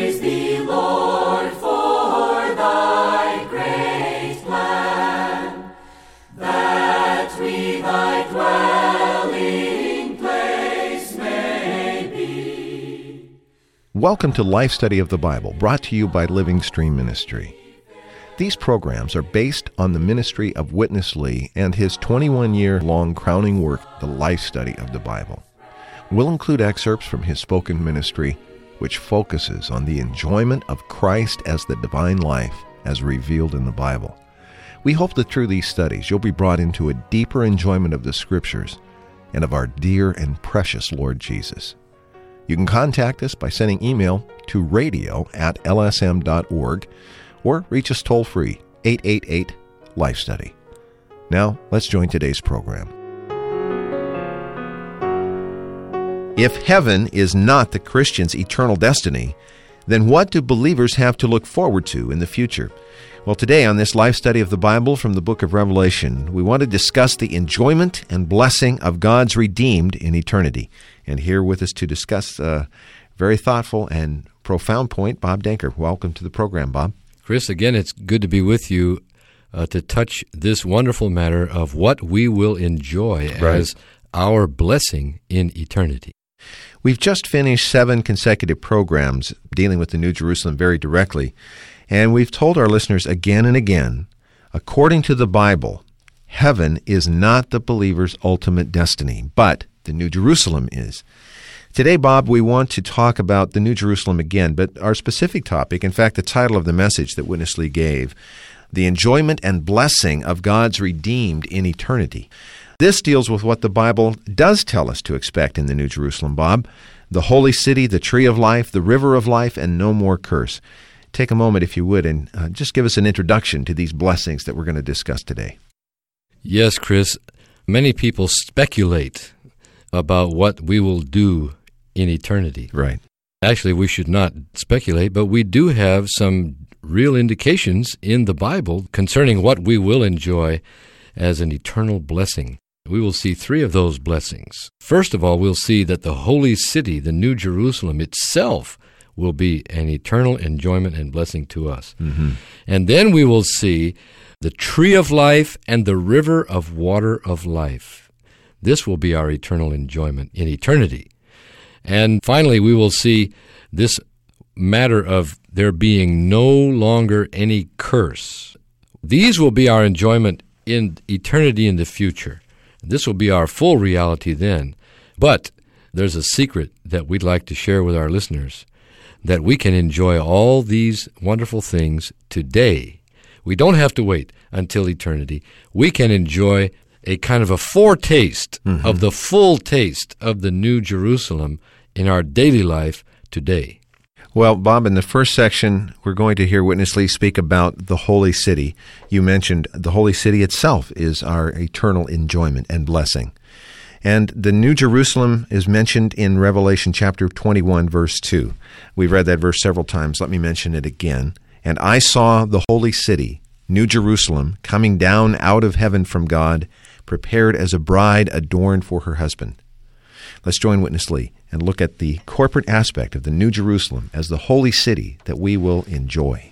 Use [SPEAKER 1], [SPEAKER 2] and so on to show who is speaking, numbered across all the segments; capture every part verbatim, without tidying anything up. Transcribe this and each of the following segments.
[SPEAKER 1] Praise thee, Lord, for thy great plan, that we thy dwelling place may be.
[SPEAKER 2] Welcome to Life Study of the Bible, brought to you by Living Stream Ministry. These programs are based on the ministry of Witness Lee and his twenty-one-year-long crowning work, The Life Study of the Bible. We'll include excerpts from his spoken ministry, which focuses on the enjoyment of Christ as the divine life as revealed in the Bible. We hope that through these studies you'll be brought into a deeper enjoyment of the Scriptures and of our dear and precious Lord Jesus. You can contact us by sending email to radio at l s m dot org or reach us toll-free, eight eight eight, Life Study. Now, let's join today's program. If heaven is not the Christian's eternal destiny, then what do believers have to look forward to in the future? Well, today on this Life Study of the Bible from the book of Revelation, we want to discuss the enjoyment and blessing of God's redeemed in eternity. And here with us to discuss a very thoughtful and profound point, Bob Denker. Welcome to the program, Bob.
[SPEAKER 3] Chris, again, it's good to be with you uh, to touch this wonderful matter of what we will enjoy
[SPEAKER 2] Right.
[SPEAKER 3] as our blessing in eternity.
[SPEAKER 2] We've just finished seven consecutive programs dealing with the New Jerusalem very directly, and we've told our listeners again and again, according to the Bible, heaven is not the believer's ultimate destiny, but the New Jerusalem is. Today, Bob, we want to talk about the New Jerusalem again, but our specific topic, in fact, the title of the message that Witness Lee gave, the enjoyment and blessing of God's redeemed in eternity. This deals with what the Bible does tell us to expect in the New Jerusalem, Bob, the holy city, the tree of life, the river of life, and no more curse. Take a moment, if you would, and uh, just give us an introduction to these blessings that we're going to discuss today.
[SPEAKER 3] Yes, Chris, many people speculate about what we will do in eternity.
[SPEAKER 2] Right.
[SPEAKER 3] Actually, we should not speculate, but we do have some real indications in the Bible concerning what we will enjoy as an eternal blessing. We will see three of those blessings. First of all, we'll see that the holy city, the New Jerusalem itself, will be an eternal enjoyment and blessing to us.
[SPEAKER 2] Mm-hmm.
[SPEAKER 3] And then we will see the tree of life and the river of water of life. This will be our eternal enjoyment in eternity. And finally, we will see this matter of there being no longer any curse. These will be our enjoyment in eternity in the future. This will be our full reality then. But there's a secret that we'd like to share with our listeners, that we can enjoy all these wonderful things today. We don't have to wait until eternity. We can enjoy a kind of a foretaste mm-hmm. of the full taste of the New Jerusalem in our daily life today.
[SPEAKER 2] Well, Bob, in the first section, we're going to hear Witness Lee speak about the holy city. You mentioned the holy city itself is our eternal enjoyment and blessing. And the New Jerusalem is mentioned in Revelation chapter twenty-one, verse two. We've read that verse several times. Let me mention it again. And I saw the holy city, New Jerusalem, coming down out of heaven from God, prepared as a bride adorned for her husband. Let's join Witness Lee and look at the corporate aspect of the New Jerusalem as the holy city that we will enjoy.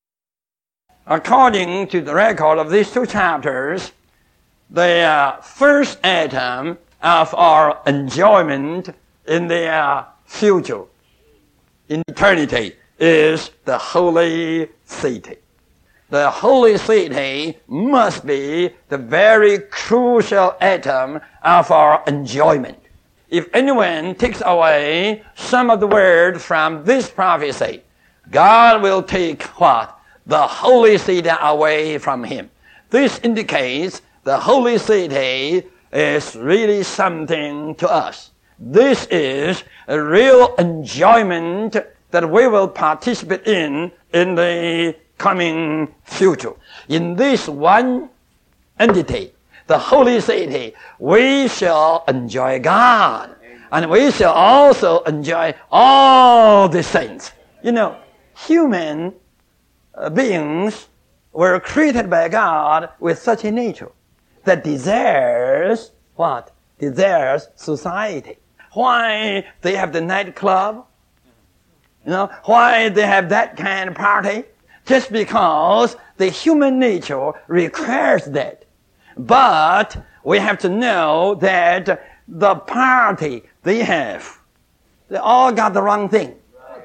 [SPEAKER 4] According to the record of these two chapters, the uh, first item of our enjoyment in the uh, future, in eternity, is the holy city. The holy city must be the very crucial item of our enjoyment. If anyone takes away some of the word from this prophecy, God will take what? The holy city away from him. This indicates the holy city is really something to us. This is a real enjoyment that we will participate in in the coming future. In this one entity, the holy city, we shall enjoy God. And we shall also enjoy all the saints. You know, human beings were created by God with such a nature that desires what? Desires society. Why they have the nightclub? You know, why they have that kind of party? Just because the human nature requires that. But we have to know that the party they have, they all got the wrong thing.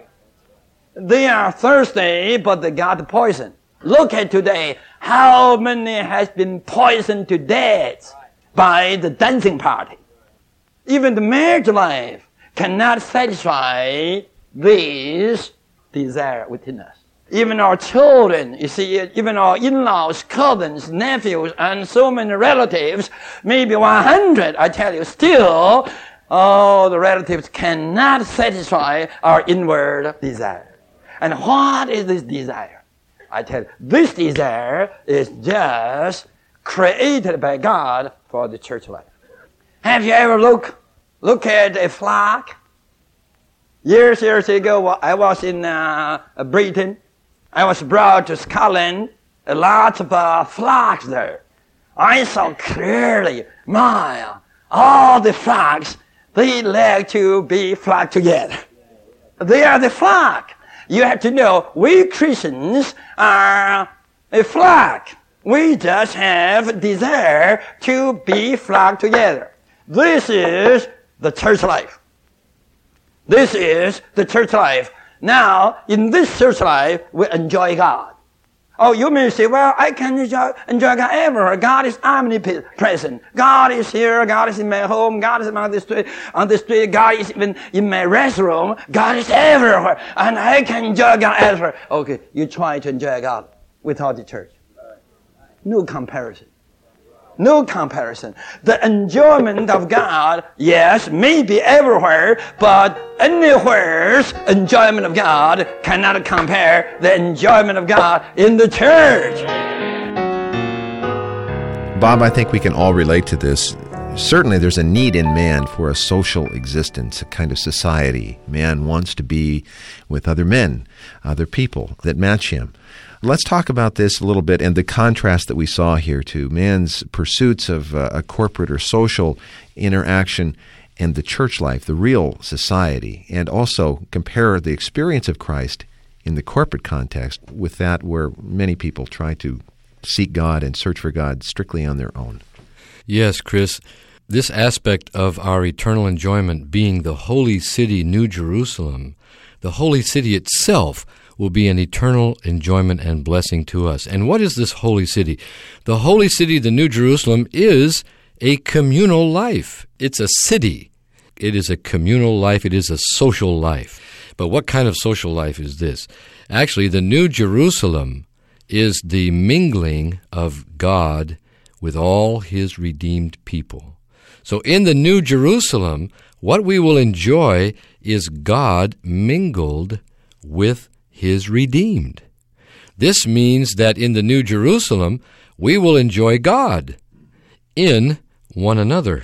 [SPEAKER 4] They are thirsty, but they got the poison. Look at today, how many has been poisoned to death by the dancing party. Even the marriage life cannot satisfy this desire within us. Even our children, you see, even our in-laws, cousins, nephews, and so many relatives, maybe one hundred, I tell you, still, all the relatives cannot satisfy our inward desire. And what is this desire? I tell you, this desire is just created by God for the church life. Have you ever look, look at a flag? Years, years ago, I was in uh, Britain. I was brought to Scotland, a lot of uh, flags there. I saw clearly, my, all the flags, they like to be flagged together. They are the flag. You have to know, we Christians are a flag. We just have desire to be flagged together. This is the church life. This is the church life. Now, in this church life, we enjoy God. Oh, you may say, well, I can enjoy, enjoy God everywhere. God is omnipresent. God is here. God is in my home. God is on the street. On the street. God is even in my restroom. God is everywhere. And I can enjoy God everywhere. Okay, you try to enjoy God without the church. No comparison. No comparison. The enjoyment of God, yes, may be everywhere, but anywhere's enjoyment of God cannot compare the enjoyment of God in the church.
[SPEAKER 2] Bob, I think we can all relate to this. Certainly there's a need in man for a social existence, a kind of society. Man wants to be with other men, other people that match him. Let's talk about this a little bit and the contrast that we saw here to man's pursuits of uh, a corporate or social interaction and the church life, the real society, and also compare the experience of Christ in the corporate context with that where many people try to seek God and search for God strictly on their own.
[SPEAKER 3] Yes, Chris, this aspect of our eternal enjoyment being the holy city, New Jerusalem, the holy city itself will be an eternal enjoyment and blessing to us. And what is this holy city? The holy city, the New Jerusalem, is a communal life. It's a city. It is a communal life. It is a social life. But what kind of social life is this? Actually, the New Jerusalem is the mingling of God with all his redeemed people. So in the New Jerusalem, what we will enjoy is God mingled with his redeemed. This means that in the New Jerusalem, we will enjoy God in one another.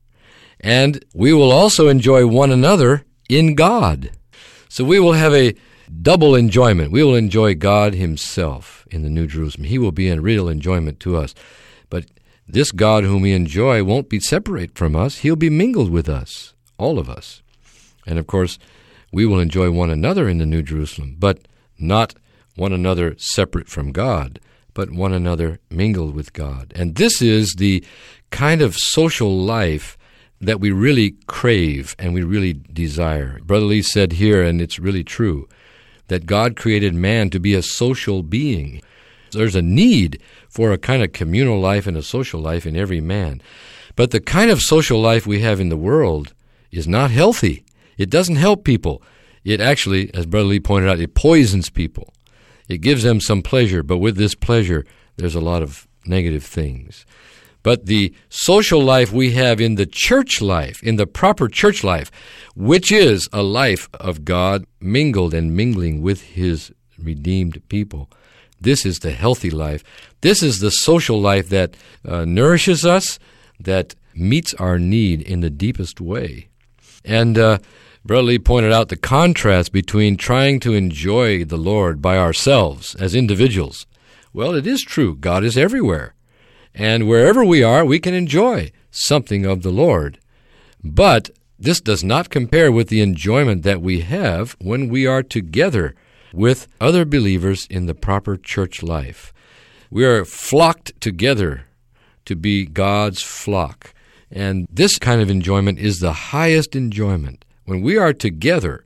[SPEAKER 3] And we will also enjoy one another in God. So we will have a double enjoyment. We will enjoy God himself in the New Jerusalem. He will be in real enjoyment to us. But this God whom we enjoy won't be separate from us. He'll be mingled with us, all of us. And of course, we will enjoy one another in the New Jerusalem, but not one another separate from God, but one another mingled with God. And this is the kind of social life that we really crave and we really desire. Brother Lee said here, and it's really true, that God created man to be a social being. There's a need for a kind of communal life and a social life in every man. But the kind of social life we have in the world is not healthy. It doesn't help people. It actually, as Brother Lee pointed out, it poisons people. It gives them some pleasure, but with this pleasure, there's a lot of negative things. But the social life we have in the church life, in the proper church life, which is a life of God mingled and mingling with his redeemed people, this is the healthy life. This is the social life that uh, nourishes us, that meets our need in the deepest way. And uh, Brother Lee pointed out the contrast between trying to enjoy the Lord by ourselves as individuals. Well, it is true. God is everywhere. And wherever we are, we can enjoy something of the Lord. But This does not compare with the enjoyment that we have when we are together with other believers in the proper church life. We are flocked together to be God's flock. And this kind of enjoyment is the highest enjoyment. When we are together,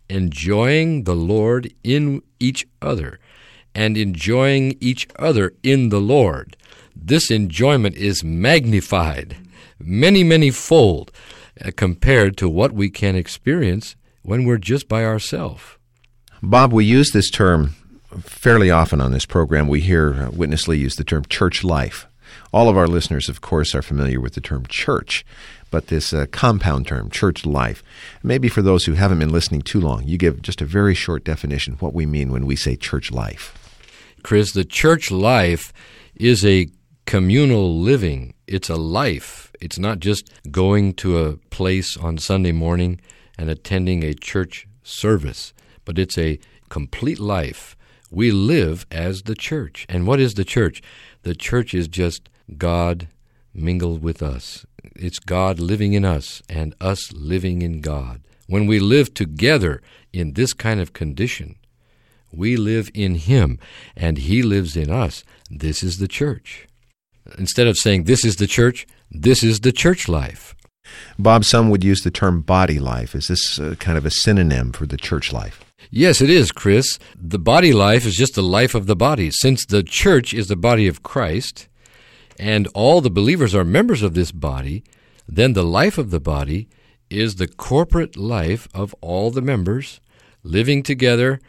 [SPEAKER 3] enjoying the Lord in each other and enjoying each other in the Lord, this enjoyment is magnified many, many fold uh, compared to what we can experience when we're just by ourselves.
[SPEAKER 2] Bob, we use this term fairly often on this program. We hear uh, Witness Lee use the term church life. All of our listeners, of course, are familiar with the term church, but this uh, compound term, church life, maybe for those who haven't been listening too long, you give just a very short definition of what we mean when we say church life.
[SPEAKER 3] Chris, the church life is a communal living. It's a life. It's not just going to a place on Sunday morning and attending a church service, but it's a complete life. We live as the church. And what is the church? The church is just God mingled with us. It's God living in us and us living in God. When we live together in this kind of condition, we live in Him and He lives in us. This is the church. Instead of saying this is the church, this is the church life.
[SPEAKER 2] Bob, some would use the term body life. Is this uh, kind of a synonym for the church life?
[SPEAKER 3] Yes, it is, Chris. The body life is just the life of the body. Since the church is the body of Christ, and all the believers are members of this body, then the life of the body is the corporate life of all the members living together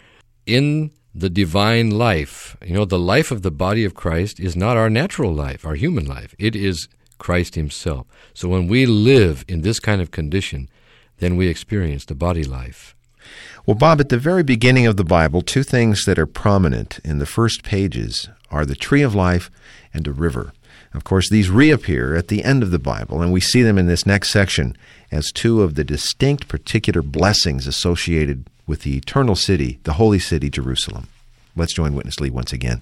[SPEAKER 3] in the divine life. You know, the life of the body of Christ is not our natural life, our human life. It is Christ Himself. So when we live in this kind of condition, then we experience the body life.
[SPEAKER 2] Well, Bob, at the very beginning of the Bible, two things that are prominent in the first pages are the tree of life and a river. Of course, these reappear at the end of the Bible, and we see them in this next section as two of the distinct particular blessings associated with the eternal city, the holy city, Jerusalem. Let's join Witness Lee once again.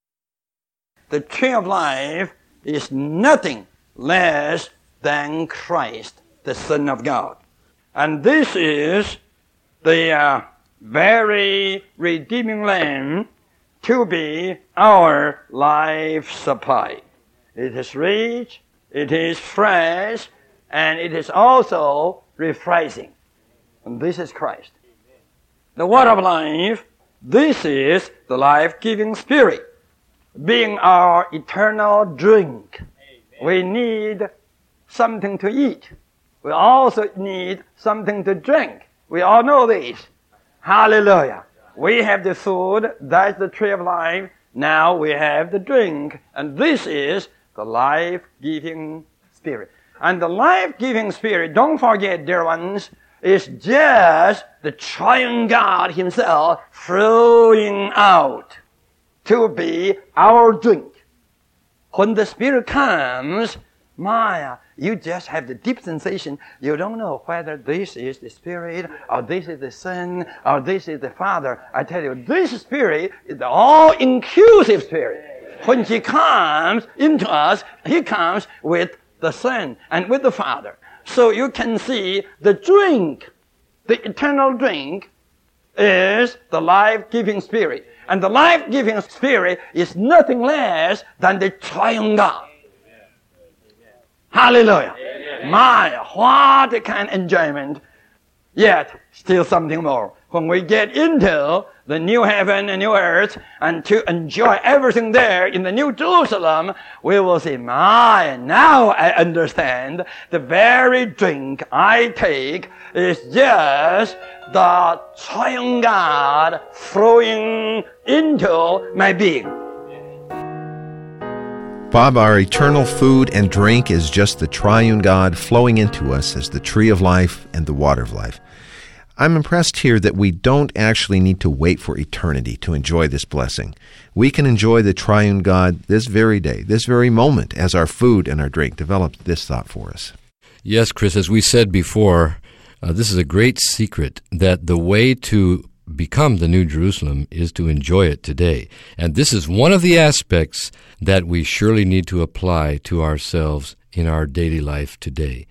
[SPEAKER 4] The tree of life is nothing less than Christ, the Son of God. And this is the uh, very redeeming Lamb to be our life supply. It is rich, it is fresh, and it is also refreshing. And this is Christ. The water of life, this is the life-giving Spirit, being our eternal drink. We need something to eat. We also need something to drink. We all know this. Hallelujah. We have the food, that's the tree of life. Now we have the drink, and this is the life-giving Spirit. And the life-giving Spirit, don't forget, dear ones, is just the triune God Himself flowing out to be our drink. When the Spirit comes, Maya, you just have the deep sensation. You don't know whether this is the Spirit, or this is the Son, or this is the Father. I tell you, this Spirit is the all-inclusive Spirit. When He comes into us, He comes with the Son and with the Father. So you can see the drink, the eternal drink, is the life-giving Spirit. And the life-giving Spirit is nothing less than the triune God. Hallelujah. Amen. My, what a kind of enjoyment. Yet, still something more. When we get into the new heaven and new earth, and to enjoy everything there in the new Jerusalem, we will say, my, now I understand the very drink I take is just the triune God flowing into my being.
[SPEAKER 2] Bob, our eternal food and drink is just the triune God flowing into us as the tree of life and the water of life. I'm impressed here that we don't actually need to wait for eternity to enjoy this blessing. We can enjoy the triune God this very day, this very moment, as our food and our drink. Develop this thought for us.
[SPEAKER 3] Yes, Chris, as we said before, uh, this is a great secret that the way to become the New Jerusalem is to enjoy it today. And this is one of the aspects that we surely need to apply to ourselves in our daily life today.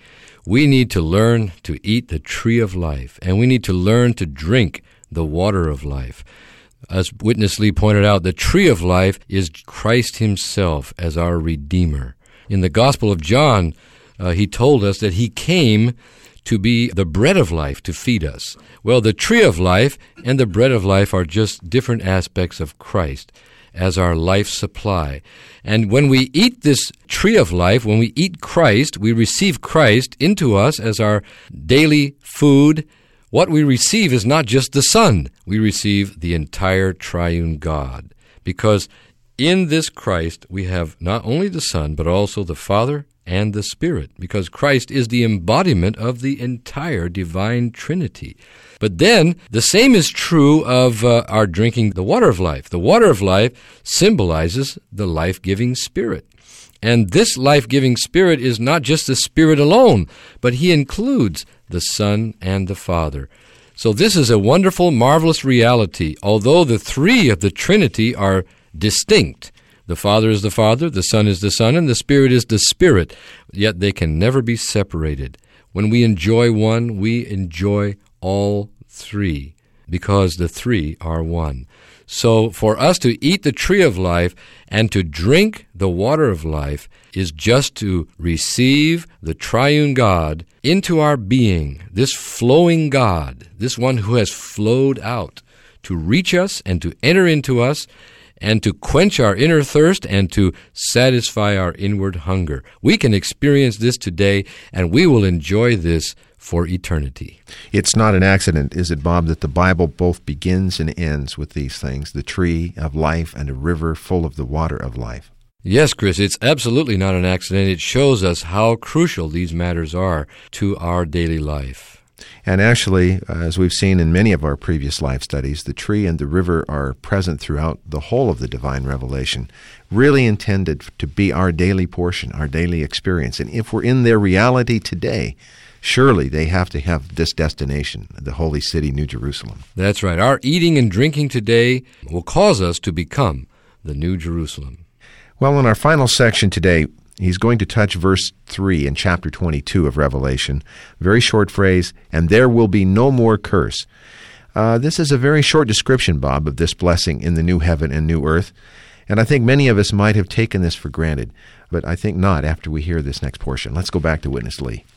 [SPEAKER 3] we need to learn to eat the tree of life, and we need to learn to drink the water of life. As Witness Lee pointed out, the tree of life is Christ himself as our Redeemer. In the Gospel of John, uh, he told us that he came to be the bread of life to feed us. Well, the tree of life and the bread of life are just different aspects of Christ as our life supply. And when we eat this tree of life, when we eat Christ, we receive Christ into us as our daily food. What we receive is not just the Son. We receive the entire triune God. Because in this Christ, we have not only the Son, but also the Father and the Spirit, because Christ is the embodiment of the entire divine Trinity. But then, the same is true of uh, our drinking the water of life. The water of life symbolizes the life-giving Spirit. And this life-giving Spirit is not just the Spirit alone, but he includes the Son and the Father. So this is a wonderful, marvelous reality. Although the three of the Trinity are distinct, the Father is the Father, the Son is the Son, and the Spirit is the Spirit, yet they can never be separated. When we enjoy one, we enjoy all three, because the three are one. So for us to eat the tree of life and to drink the water of life is just to receive the triune God into our being, this flowing God, this one who has flowed out to reach us and to enter into us and to quench our inner thirst and to satisfy our inward hunger. We can experience this today, and we will enjoy this for eternity.
[SPEAKER 2] It's not an accident, is it, Bob, that the Bible both begins and ends with these things, the tree of life and a river full of the water of life?
[SPEAKER 3] Yes, Chris, it's absolutely not an accident. It shows us how crucial these matters are to our daily life.
[SPEAKER 2] And actually, as we've seen in many of our previous life studies, the tree and the river are present throughout the whole of the divine revelation, really intended to be our daily portion, our daily experience. And if we're in their reality today, surely they have to have this destination, the holy city, New Jerusalem.
[SPEAKER 3] That's right. Our eating and drinking today will cause us to become the New Jerusalem.
[SPEAKER 2] Well, in our final section today, he's going to touch verse three in chapter twenty-two of Revelation. Very short phrase, and there will be no more curse. Uh, this is a very short description, Bob, of this blessing in the new heaven and new earth. And I think many of us might have taken this for granted, but I think not after we hear this next portion. Let's go back to Witness Lee.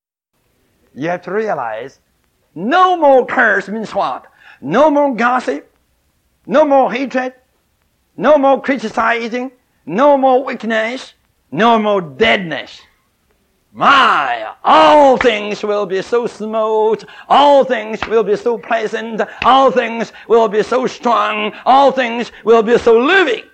[SPEAKER 4] You have to realize no more curse means what? No more gossip, no more hatred, no more criticizing, no more weakness, no more deadness. My, all things will be so smooth, all things will be so pleasant, all things will be so strong, all things will be so living.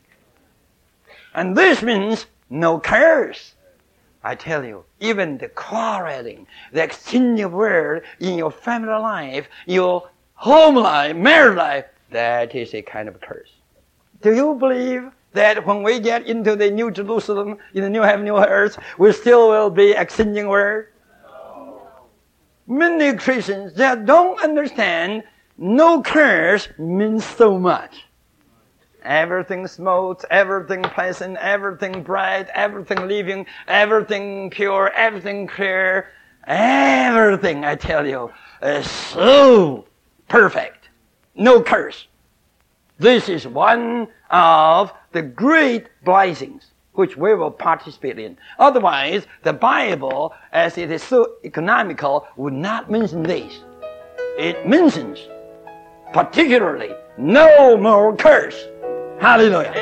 [SPEAKER 4] And this means no curse. I tell you, even the quarreling, the exchange of words in your family life, your home life, marriage life, that is a kind of curse. Do you believe that when we get into the New Jerusalem, in the new heaven, new earth, we still will be exchanging words? No. Many Christians that don't understand no curse means so much. Everything smooth, everything pleasant, everything bright, everything living, everything pure, everything clear, everything, I tell you, is so perfect. No curse. This is one of the great blessings which we will participate in. Otherwise, the Bible, as it is so economical, would not mention this. It mentions, particularly, no more curse. Hallelujah.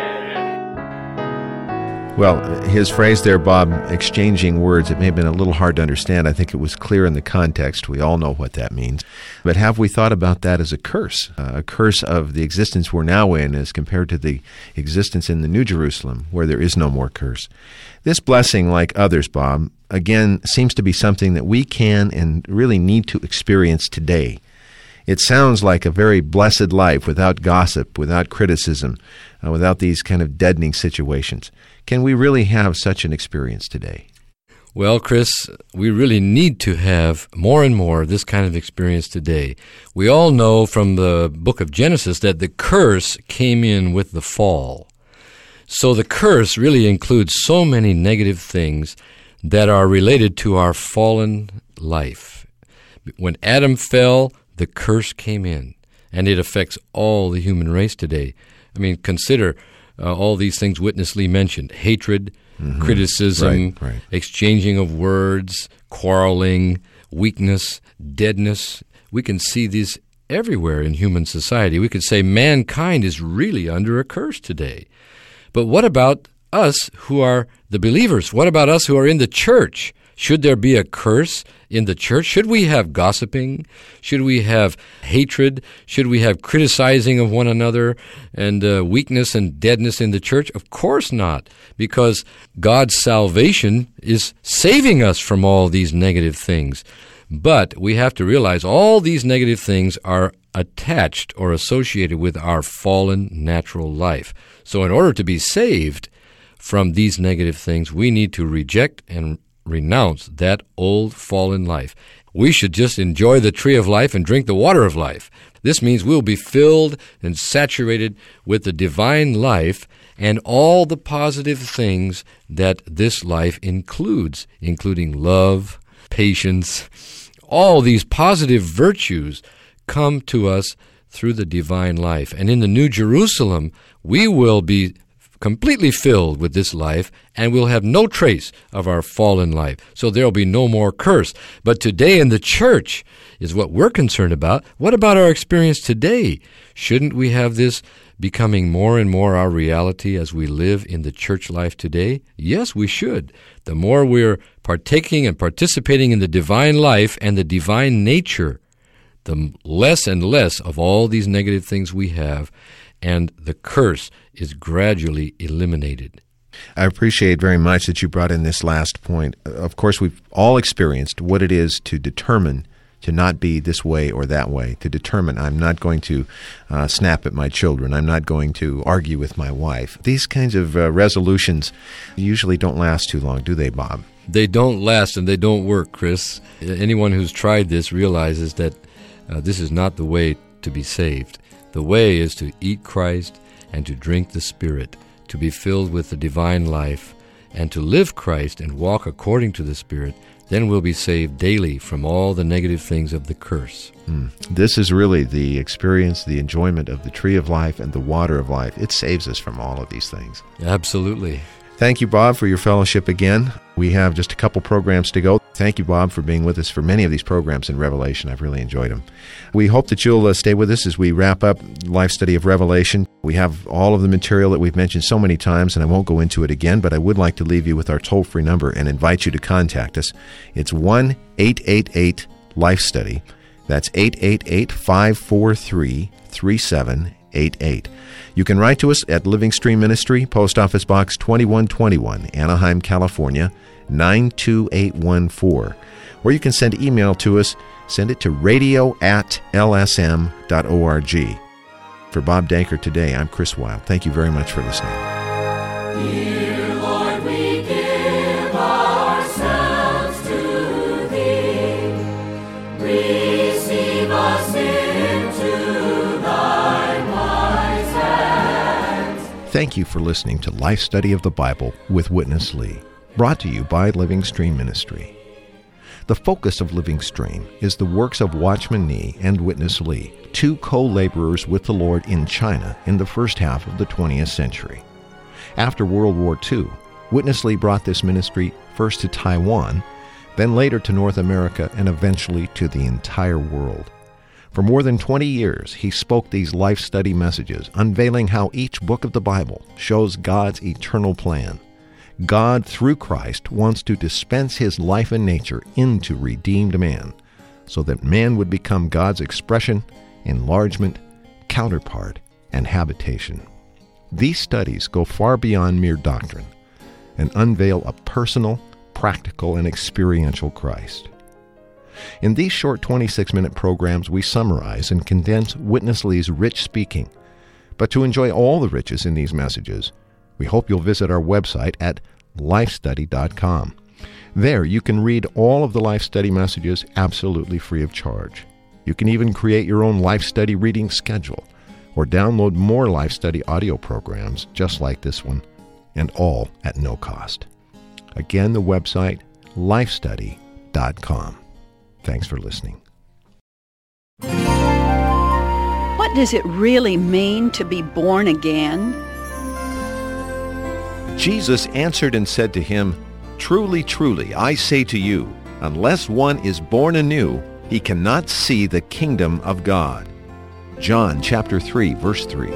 [SPEAKER 2] Well, his phrase there, Bob, exchanging words, it may have been a little hard to understand. I think it was clear in the context. We all know what that means. But have we thought about that as a curse? Uh, a curse of the existence we're now in as compared to the existence in the New Jerusalem, where there is no more curse. This blessing, like others, Bob, again, seems to be something that we can and really need to experience today. It sounds like a very blessed life without gossip, without criticism, uh, without these kind of deadening situations. Can we really have such an experience today?
[SPEAKER 3] Well, Chris, we really need to have more and more this kind of experience today. We all know from the book of Genesis that the curse came in with the fall. So the curse really includes so many negative things that are related to our fallen life. When Adam fell, the curse came in, and it affects all the human race today. I mean, consider uh, all these things Witness Lee mentioned: hatred, mm-hmm. criticism,
[SPEAKER 2] right, right.
[SPEAKER 3] exchanging of words, quarreling, weakness, deadness. We can see these everywhere in human society. We could say mankind is really under a curse today. But what about us who are the believers? What about us who are in the church? Should there be a curse in the church? Should we have gossiping? Should we have hatred? Should we have criticizing of one another and uh, weakness and deadness in the church? Of course not, because God's salvation is saving us from all these negative things. But we have to realize all these negative things are attached or associated with our fallen natural life. So in order to be saved from these negative things, we need to reject and renounce that old fallen life. We should just enjoy the tree of life and drink the water of life. This means we'll be filled and saturated with the divine life and all the positive things that this life includes, including love, patience. All these positive virtues come to us through the divine life. And in the New Jerusalem, we will be completely filled with this life, and we'll have no trace of our fallen life. So there'll be no more curse. But today in the church is what we're concerned about. What about our experience today? Shouldn't we have this becoming more and more our reality as we live in the church life today? Yes, we should. The more we're partaking and participating in the divine life and the divine nature, the less and less of all these negative things we have, and the curse is gradually eliminated.
[SPEAKER 2] I appreciate very much that you brought in this last point. Of course, we've all experienced what it is to determine to not be this way or that way, to determine I'm not going to uh, snap at my children, I'm not going to argue with my wife. These kinds of uh, resolutions usually don't last too long, do they, Bob?
[SPEAKER 3] They don't last and they don't work, Chris. Anyone who's tried this realizes that uh, this is not the way to be saved. The way is to eat Christ and to drink the Spirit, to be filled with the divine life, and to live Christ and walk according to the Spirit. Then we'll be saved daily from all the negative things of the curse.
[SPEAKER 2] Mm. This is really the experience, the enjoyment of the tree of life and the water of life. It saves us from all of these things.
[SPEAKER 3] Absolutely.
[SPEAKER 2] Thank you, Bob, for your fellowship again. We have just a couple programs to go. Thank you, Bob, for being with us for many of these programs in Revelation. I've really enjoyed them. We hope that you'll uh, stay with us as we wrap up Life Study of Revelation. We have all of the material that we've mentioned so many times, and I won't go into it again, but I would like to leave you with our toll-free number and invite you to contact us. It's one eight eight eight Life Study. That's eight eight eight, five four three, three seven eight eight. You can write to us at Living Stream Ministry, Post Office Box twenty-one twenty-one, Anaheim, California, nine two eight one four. Or you can send email to us. Send it to radio at l s m dot org. For Bob Danker today, I'm Chris Wilde. Thank you very much for listening.
[SPEAKER 1] Dear Lord, we give ourselves to Thee. Receive us into Thy wise hands.
[SPEAKER 2] Thank you for listening to Life Study of the Bible with Witness Lee, brought to you by Living Stream Ministry. The focus of Living Stream is the works of Watchman Nee and Witness Lee, two co-laborers with the Lord in China in the first half of the twentieth century. After World War Two, Witness Lee brought this ministry first to Taiwan, then later to North America, and eventually to the entire world. For more than twenty years, he spoke these life study messages, unveiling how each book of the Bible shows God's eternal plan. God, through Christ, wants to dispense his life and nature into redeemed man, so that man would become God's expression, enlargement, counterpart, and habitation. These studies go far beyond mere doctrine and unveil a personal, practical, and experiential Christ. In these short twenty-six minute programs, we summarize and condense Witness Lee's rich speaking. But to enjoy all the riches in these messages, we hope you'll visit our website at life study dot com. There you can read all of the Life Study messages absolutely free of charge. You can even create your own Life Study reading schedule or download more Life Study audio programs just like this one, and all at no cost. Again, the website, life study dot com. Thanks for listening.
[SPEAKER 5] What does it really mean to be born again?
[SPEAKER 2] Jesus answered and said to him, "Truly, truly, I say to you, unless one is born anew, he cannot see the kingdom of God." John chapter three, verse three.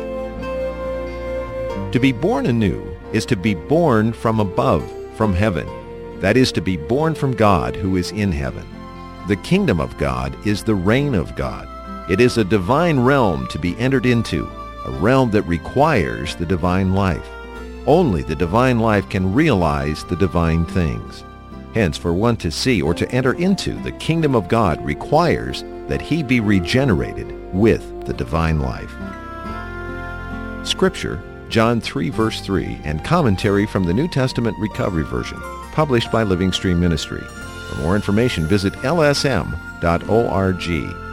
[SPEAKER 2] To be born anew is to be born from above, from heaven. That is, to be born from God who is in heaven. The kingdom of God is the reign of God. It is a divine realm to be entered into, a realm that requires the divine life. Only the divine life can realize the divine things. Hence, for one to see or to enter into the kingdom of God requires that he be regenerated with the divine life. Scripture, John three, verse three, and commentary from the New Testament Recovery Version, published by Living Stream Ministry. For more information, visit L S M dot org.